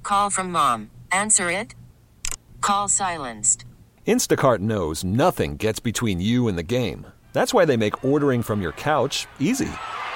Call from mom. Answer it. Call silenced. Instacart knows nothing gets between you and the game. That's why they make ordering from your couch easy.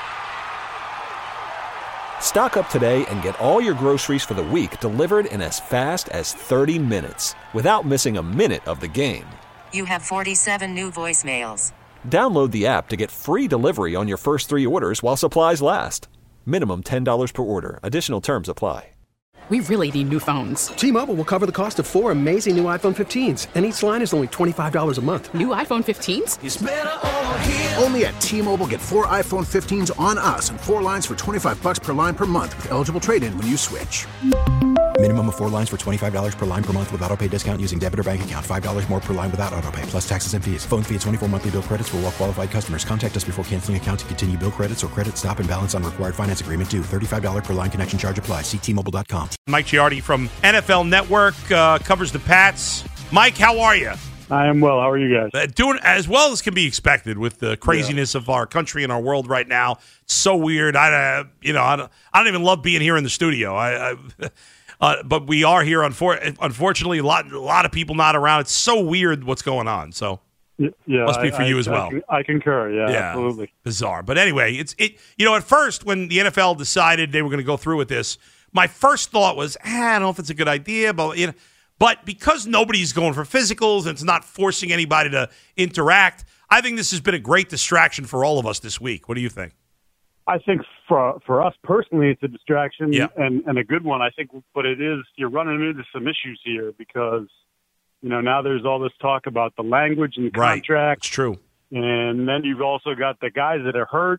Stock up today and get all your groceries for the week delivered in as fast as 30 minutes without missing a minute of the game. You have 47 new voicemails. Download the app to get free delivery on your first 3 orders while supplies last. Minimum $10 per order. Additional terms apply. We really need new phones. T-Mobile will cover the cost of 4 amazing new iPhone 15s, and each line is only $25 a month. New iPhone 15s? It's better over here. Only at T-Mobile, get 4 iPhone 15s on us and 4 lines for $25 per line per month with eligible trade-in when you switch. Minimum of 4 lines for $25 per line per month with autopay discount using debit or bank account. $5 more per line without autopay, plus taxes and fees. Phone fee at 24 monthly bill credits for well-qualified customers. Contact us before canceling account to continue bill credits or credit stop and balance on required finance agreement due. $35 per line connection charge applies. See T-Mobile.com. Mike Giardi from NFL Network covers the Pats. Mike, how are you? I am well. How are you guys? Doing as well as can be expected with the craziness of our country and our world right now. It's so weird. I don't even love being here in the studio. But we are here. Unfortunately, a lot of people not around. It's so weird what's going on. So must be for you as well. I concur. Yeah, absolutely. Bizarre. But anyway, at first when the NFL decided they were going to go through with this, my first thought was, I don't know if it's a good idea, but because nobody's going for physicals and it's not forcing anybody to interact, I think this has been a great distraction for all of us this week. What do you think? I think for us personally, it's a distraction and a good one. I think, but you're running into some issues here because, now there's all this talk about the language and the contract. Right. It's true. And then you've also got the guys that are hurt.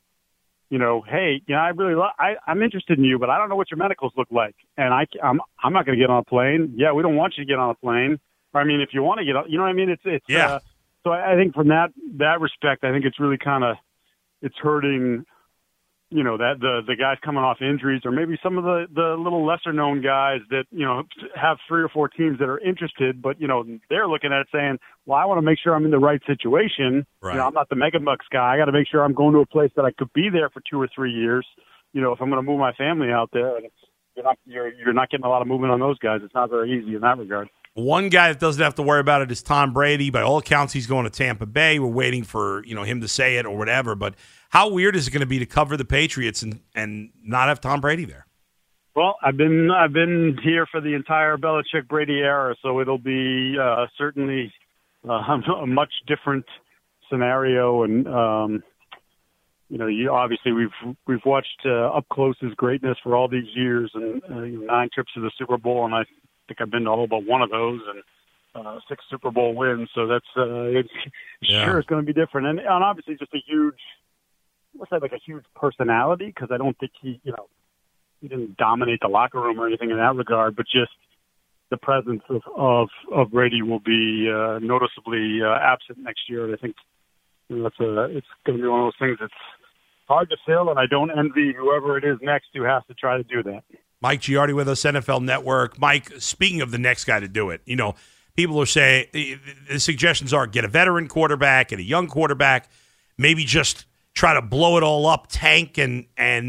I'm interested in you, but I don't know what your medicals look like, and I'm not going to get on a plane. Yeah, we don't want you to get on a plane. I mean, if you want to get on, you know what I mean? It's so I think from that respect, I think it's really it's hurting. That the guys coming off injuries, or maybe some of the little lesser known guys that have 3 or 4 teams that are interested, but they're looking at it saying, well, I want to make sure I'm in the right situation. Right. I'm not the mega bucks guy. I got to make sure I'm going to a place that I could be there for 2 or 3 years. If I'm going to move my family out there, and you're not getting a lot of movement on those guys. It's not very easy in that regard. One guy that doesn't have to worry about it is Tom Brady. By all accounts, he's going to Tampa Bay. We're waiting for him to say it or whatever. But how weird is it going to be to cover the Patriots and not have Tom Brady there? Well, I've been here for the entire Belichick Brady era, so it'll be certainly a much different scenario. And obviously we've watched up close his greatness for all these years, and 9 trips to the Super Bowl, and I think I've been to all but one of those, and 6 Super Bowl wins. So that's sure it's going to be different, and obviously just a huge personality, because I don't think he didn't dominate the locker room or anything in that regard, but just the presence of Brady will be noticeably absent next year. And I think it's going to be one of those things that's hard to fill, and I don't envy whoever it is next who has to try to do that. Mike Giardi with us, NFL Network. Mike, speaking of the next guy to do it, people are saying the suggestions are get a veteran quarterback and a young quarterback, maybe just try to blow it all up, tank, and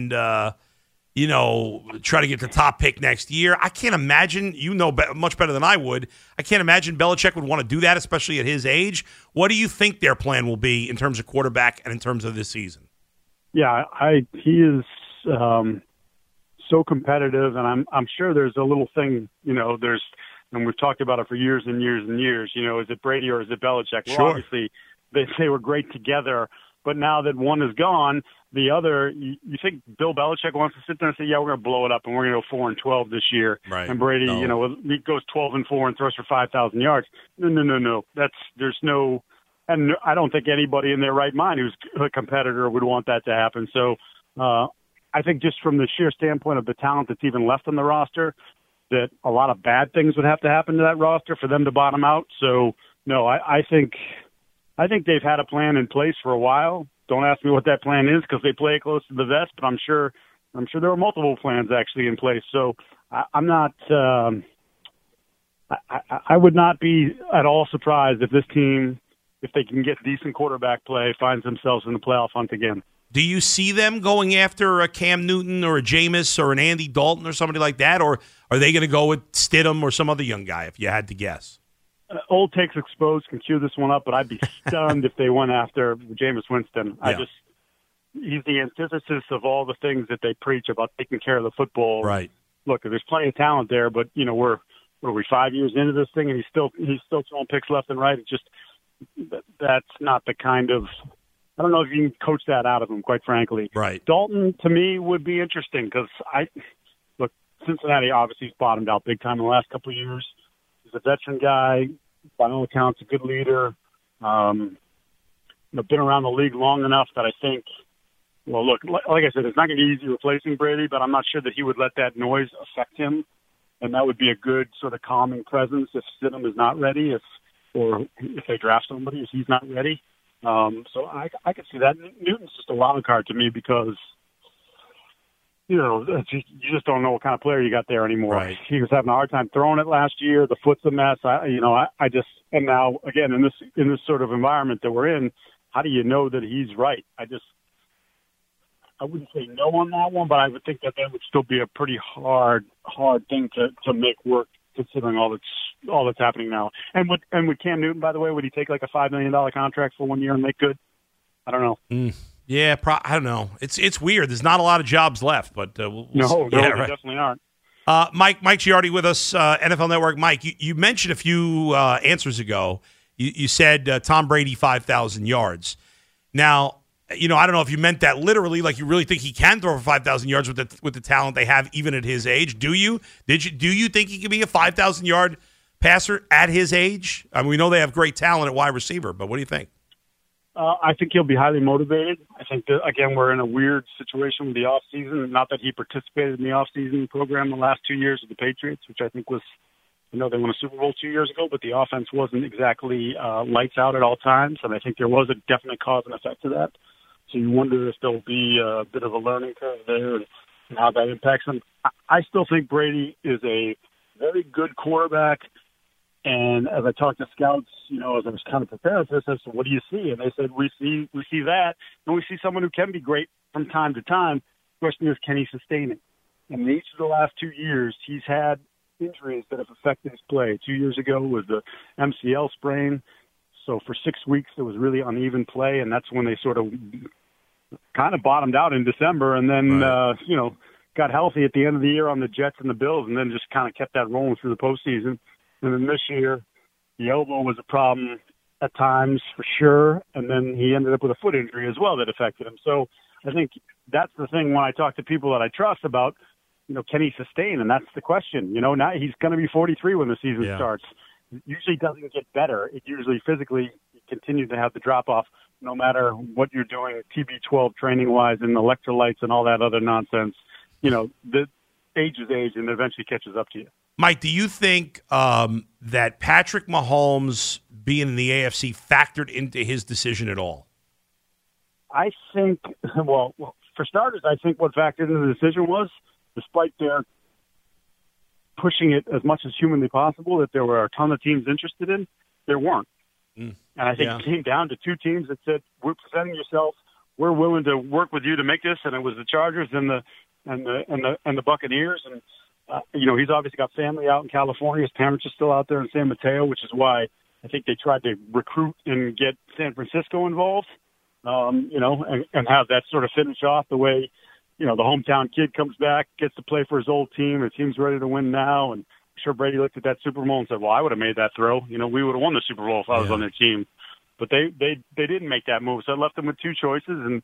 try to get the top pick next year. I can't imagine, much better than I would, I can't imagine Belichick would want to do that, especially at his age. What do you think their plan will be in terms of quarterback and in terms of this season? Yeah, he is so competitive, and I'm sure there's a little thing, and we've talked about it for years and years and years, is it Brady or is it Belichick? Well, sure. Obviously, they were great together, but now that one is gone, the other, you think Bill Belichick wants to sit there and say, yeah, we're going to blow it up and we're going to go 4-12 this year. Right. And Brady, he goes 12-4 and throws for 5,000 yards. No. There's no, and I don't think anybody in their right mind who's a competitor would want that to happen. So I think just from the sheer standpoint of the talent that's even left on the roster, that a lot of bad things would have to happen to that roster for them to bottom out. So, no, I think they've had a plan in place for a while. Don't ask me what that plan is because they play it close to the vest, but I'm sure there are multiple plans actually in place. So I'm not I would not be at all surprised if this team, if they can get decent quarterback play, finds themselves in the playoff hunt again. Do you see them going after a Cam Newton or a Jameis or an Andy Dalton or somebody like that, or are they going to go with Stidham or some other young guy, if you had to guess? Old Takes Exposed can cue this one up, but I'd be stunned if they went after Jameis Winston. Yeah. He's the antithesis of all the things that they preach about taking care of the football. Right. Look, there's plenty of talent there, but we're 5 years into this thing, and he's still throwing picks left and right. It's just that's not the kind of. I don't know if you can coach that out of him, quite frankly. Right. Dalton, to me, would be interesting because look, Cincinnati obviously has bottomed out big time in the last couple of years. He's a veteran guy, by all accounts, a good leader. Been around the league long enough that I think. Well, look, like I said, it's not going to be easy replacing Brady, but I'm not sure that he would let that noise affect him, and that would be a good sort of calming presence if Stidham is not ready, or if they draft somebody if he's not ready. So I could see that. Newton's just a wild card to me because, you just don't know what kind of player you got there anymore. Right. He was having a hard time throwing it last year. The foot's a mess. And now again in this sort of environment that we're in, how do you know that he's right? I wouldn't say no on that one, but I would think that would still be a pretty hard thing to make work, considering all that's happening now. And with Cam Newton, by the way, would he take like a $5 million contract for 1 year and make good? I don't know. Yeah, I don't know. It's weird. There's not a lot of jobs left, but we'll no, yeah, they right. definitely aren't. Mike Giardi with us, NFL Network. Mike, you mentioned a few answers ago. You said Tom Brady 5,000 yards. Now, I don't know if you meant that literally, like you really think he can throw for 5,000 yards with the talent they have, even at his age. Do you? Do you think he can be a 5,000 yard passer at his age? I mean, we know they have great talent at wide receiver, but what do you think? I think he'll be highly motivated. I think that, again, we're in a weird situation with the offseason. Not that he participated in the offseason program the last 2 years with the Patriots, which I think was, they won a Super Bowl 2 years ago, but the offense wasn't exactly lights out at all times, and I think there was a definite cause and effect to that. So you wonder if there'll be a bit of a learning curve there and how that impacts him. I still think Brady is a very good quarterback. And as I talked to scouts, as I was kind of preparing for this, I said, what do you see? And they said, we see that, and we see someone who can be great from time to time. The question is, can he sustain it? And each of the last 2 years, he's had injuries that have affected his play. 2 years ago was the MCL sprain. So for 6 weeks, there was really uneven play, and that's when they sort of kind of bottomed out in December, and then, got healthy at the end of the year on the Jets and the Bills, and then just kind of kept that rolling through the postseason. And then this year, the elbow was a problem at times for sure, and then he ended up with a foot injury as well that affected him. So I think that's the thing when I talk to people that I trust about, can he sustain? And that's the question. Now he's going to be 43 when the season starts. It usually doesn't get better. It usually physically continues to have the drop-off no matter what you're doing TB12 training-wise and electrolytes and all that other nonsense. The age is age, and it eventually catches up to you. Mike, do you think that Patrick Mahomes being in the AFC factored into his decision at all? I think, well, for starters, I think what factored into the decision was, despite their pushing it as much as humanly possible, that there were a ton of teams interested in, there weren't. And I think it came down to two teams that said, we're presenting yourself, we're willing to work with you to make this, and it was the Chargers and the Buccaneers. And he's obviously got family out in California. His parents are still out there in San Mateo, which is why I think they tried to recruit and get San Francisco involved, and have that sort of finish off the way, the hometown kid comes back, gets to play for his old team, and team's ready to win now. And I'm sure Brady looked at that Super Bowl and said, well, I would have made that throw. We would have won the Super Bowl if I was on their team. But they didn't make that move, so it left them with two choices. And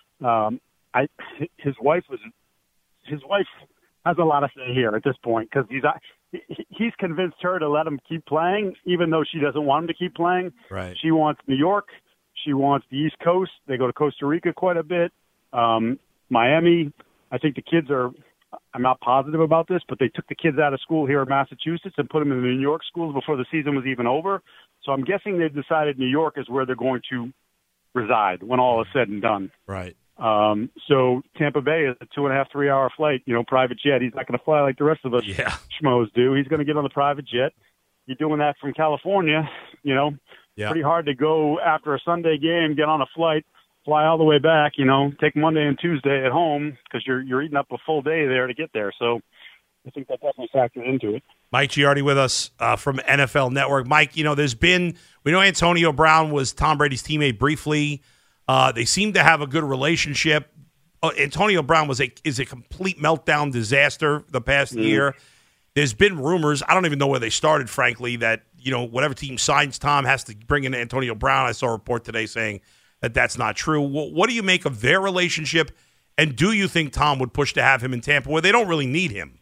his wife has a lot to say here at this point because he's convinced her to let him keep playing, even though she doesn't want him to keep playing. Right. She wants New York. She wants the East Coast. They go to Costa Rica quite a bit. Miami. I think the kids are. I'm not positive about this, but they took the kids out of school here in Massachusetts and put them in the New York schools before the season was even over. So I'm guessing they've decided New York is where they're going to reside when all is said and done. Right. So Tampa Bay is a 2.5, 3 hour flight, private jet. He's not going to fly like the rest of us schmoes do. He's going to get on the private jet. You're doing that from California, pretty hard to go after a Sunday game, get on a flight, fly all the way back, take Monday and Tuesday at home because you're eating up a full day there to get there. So I think that definitely factored into it. Mike Giardi with us from NFL Network. Mike, we know Antonio Brown was Tom Brady's teammate briefly. They seem to have a good relationship. Antonio Brown is a complete meltdown disaster the past year. There's been rumors, I don't even know where they started, frankly, that whatever team signs Tom has to bring in Antonio Brown. I saw a report today saying that that's not true. What do you make of their relationship, and do you think Tom would push to have him in Tampa where they don't really need him?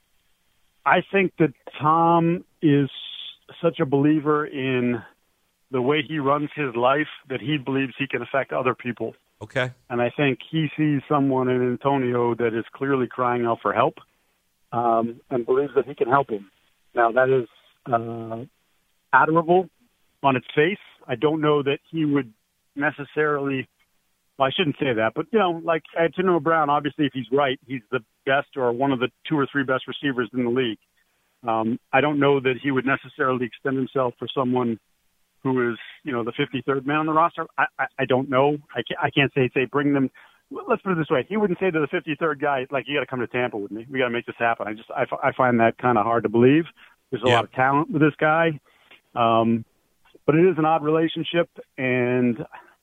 I think that Tom is such a believer in the way he runs his life that he believes he can affect other people. Okay. And I think he sees someone in Antonio that is clearly crying out for help and believes that he can help him. Now, that is admirable on its face. I don't know that he would necessarily – well, I shouldn't say that, but, like Antonio Brown, obviously, if he's right, he's the best or one of the 2 or 3 best receivers in the league. I don't know that he would necessarily extend himself for someone – who is, the 53rd man on the roster. I don't know. I can't say bring them. Let's put it this way. He wouldn't say to the 53rd guy, like, you got to come to Tampa with me. We got to make this happen. I find that kind of hard to believe. There's a lot of talent with this guy. But it is an odd relationship, and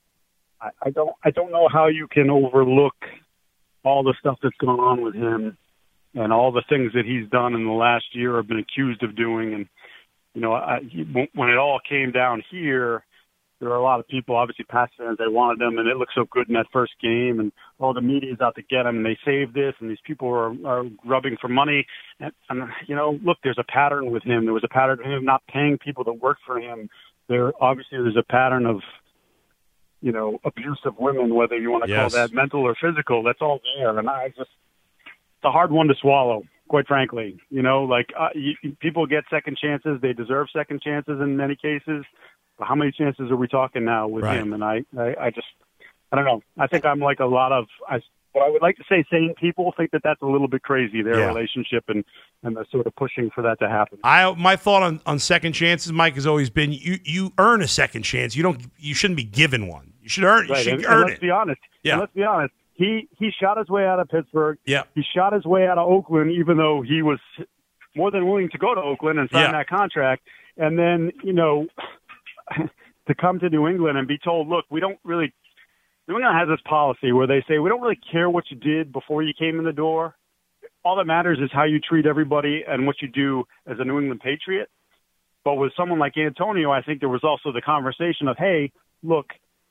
I don't know how you can overlook all the stuff that's going on with him and all the things that he's done in the last year or been accused of doing. And, when it all came down here, there were a lot of people, obviously Pats fans, they wanted him, and it looked so good in that first game, and all the media's out to get him, and they saved this, and these people are grubbing for money. And look, there's a pattern with him. There was a pattern of him not paying people that work for him. There's a pattern of, abuse of women, whether you want to call that mental or physical. That's all there, and it's a hard one to swallow. Quite frankly, people get second chances. They deserve second chances in many cases. But how many chances are we talking now with him? And I don't know. I think I'm like a lot of what I would like to say sane people think that that's a little bit crazy, their relationship and the sort of pushing for that to happen. My thought on second chances, Mike, has always been you earn a second chance. You shouldn't be given one. You should earn right. You should and earn let's be honest. Yeah. And let's be honest. He shot his way out of Pittsburgh. Yeah. He shot his way out of Oakland, even though he was more than willing to go to Oakland and sign that contract. And then, to come to New England and be told, look, New England has this policy where they say, we don't really care what you did before you came in the door. All that matters is how you treat everybody and what you do as a New England Patriot. But with someone like Antonio, I think there was also the conversation of, hey, look,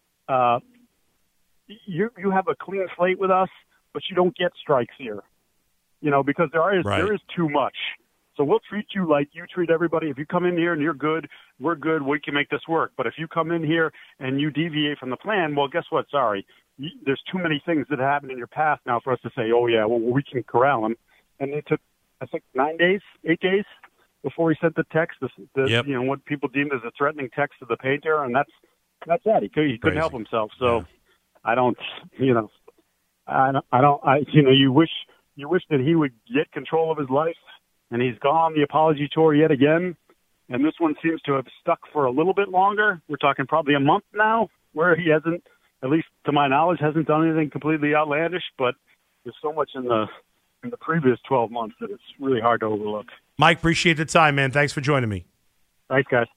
you have a clean slate with us, but you don't get strikes here, because there is too much. So we'll treat you like you treat everybody. If you come in here and you're good, we're good. We can make this work. But if you come in here and you deviate from the plan, well, guess what? Sorry, there's too many things that happened in your past now for us to say, oh yeah, well we can corral him. And it took, I think, 8 days before he sent the text. What people deemed as a threatening text to the painter, and that's that. He couldn't help himself. So. Yeah. You wish that he would get control of his life, and he's gone on the apology tour yet again. And this one seems to have stuck for a little bit longer. We're talking probably a month now where he hasn't, at least to my knowledge, hasn't done anything completely outlandish, but there's so much in the previous 12 months that it's really hard to overlook. Mike, appreciate the time, man. Thanks for joining me. Thanks, guys.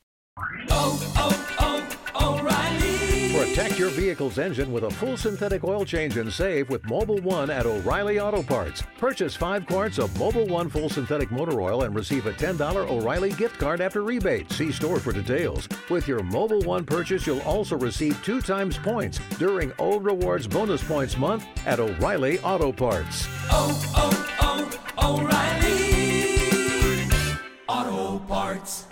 Protect your vehicle's engine with a full synthetic oil change and save with Mobil 1 at O'Reilly Auto Parts. Purchase 5 quarts of Mobil 1 full synthetic motor oil and receive a $10 O'Reilly gift card after rebate. See store for details. With your Mobil 1 purchase, you'll also receive 2 times points during O Rewards Bonus Points Month at O'Reilly Auto Parts. O'Reilly Auto Parts.